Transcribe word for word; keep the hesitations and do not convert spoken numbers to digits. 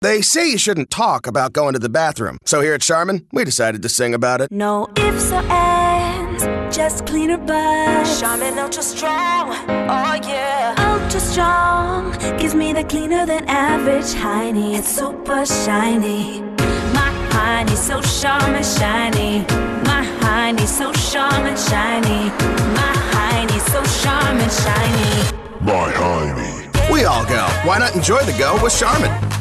They say you shouldn't talk about going to the bathroom. So here at Charmin, we decided to sing about it. No ifs or ands, just cleaner butts. Charmin Ultra Strong, oh yeah. Ultra Strong gives me the cleaner than average hiney. It's super shiny. My hiney so sharp and shiny. My hiney so sharp and shiny. My hiney so sharp and shiny. My hiney. We all go. Why not enjoy the go with Charmin?